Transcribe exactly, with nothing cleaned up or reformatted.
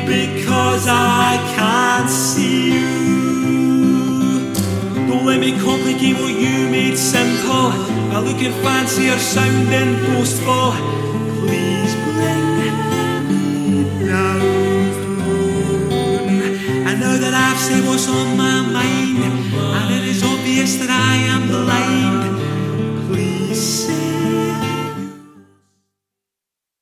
because I can't see you. Don't let me complicate what you made simple, by looking fancy or sounding boastful. Please